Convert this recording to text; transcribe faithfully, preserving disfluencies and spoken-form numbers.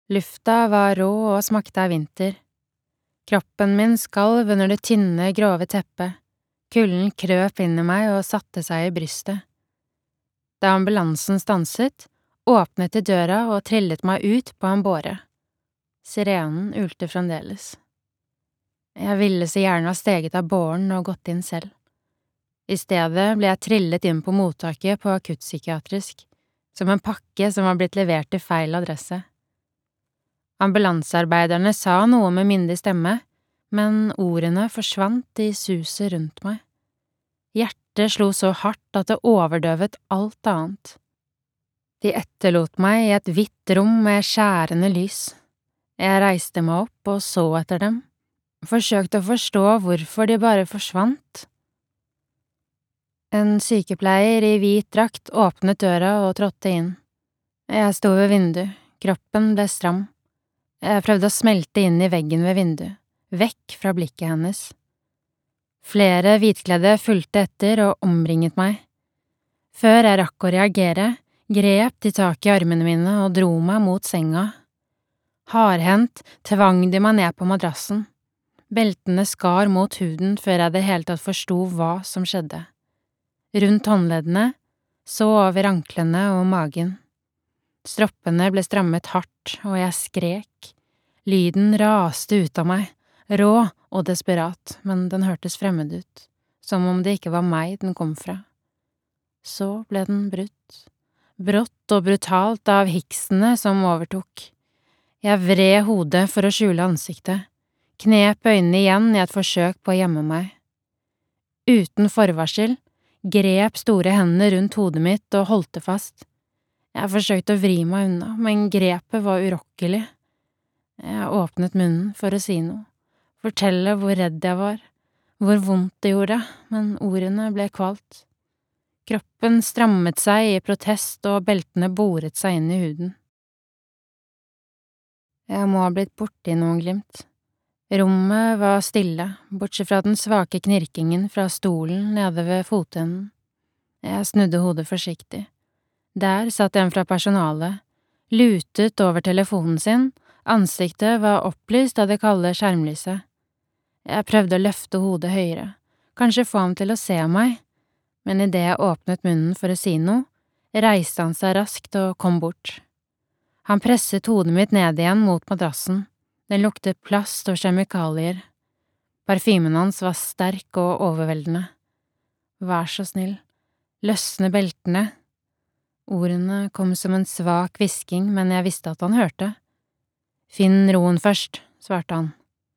Lufta var rå og smakte av vinter. Kroppen min skalv under det tynne, grove teppet. Kulden krøp inn i meg og satte seg i brystet. Da ambulansen stanset, åpnet de døra og trillet meg ut på en båre. Sirenen ulte fremdeles. Jeg ville så gjerne ha steget av båren og gått inn selv. I stedet ble jeg trillet inn på mottaket på akuttpsykiatrisk, som en pakke som var blitt levert til feil adresse. Ambulansearbeiderne sa noe med myndig stemme, men ordene forsvant i suset rundt meg. Hjertet slo så hardt at det overdøvet alt annet. De etterlot meg i et hvitt rom med skjærende lys. Jeg reiste meg opp og så etter dem, forsøkte å forstå hvorfor de bare forsvant. En sykepleier i hvit drakt åpnet døra og trådte inn. Jeg sto ved vinduet, kroppen ble stram. Jeg prøvde å smelte inn i veggen ved vinduet, vekk fra blikket hennes. Flere hvitkledde fulgte etter og omringet meg. Før jeg rakk å reagere, grep de tak i armene mine og dro meg mot senga. Hardhendt tvang de meg ned på madrassen. Beltene skar mot huden før jeg det hele tatt forsto hva som skjedde. Rundt håndleddene, så over anklene og magen. Stroppene ble strammet hardt, og jeg skrek. Lyden raste ut av meg, rå og desperat, men den hørtes fremmed ut, som om det ikke var meg den kom fra. Så ble den brutt. Brått og brutalt av hiksene som overtok. Jeg vred hodet for å skjule ansiktet, knep øynene igjen i et forsøk på å gjemme meg. Uten forvarsel grep store hendene rundt hodet mitt og holdt det fast. Jeg forsøkte å vri meg unna, men grepet var urokkelig. Jeg åpnet munnen for å si noe, fortelle hvor redd jeg var, hvor vondt det gjorde, men ordene ble kvalt. Kroppen strammet seg i protest og beltene boret seg inn i huden. Jeg må ha blitt borti noen glimt. Rommet var stille, bortsett fra den svake knirkingen fra stolen nede ved fotenden. Jeg snudde hodet forsiktig. Der satt en fra personalet, lutet over telefonen sin, ansiktet var opplyst av det kalde skjermlyset. Jeg prøvde å løfte hodet høyere, kanskje få ham til å se meg, men idet jeg åpnet munnen for å si noe, reiste han seg raskt og kom bort. Han presset hodet mitt ned igjen mot madrassen. Den luktet plast og kjemikalier. Parfymen hans var sterk og overveldende. Vær så snill, løsne beltene. Ordene kom som en svak hvisking, men jeg visste at han hørte. Finn roen først, svarte han.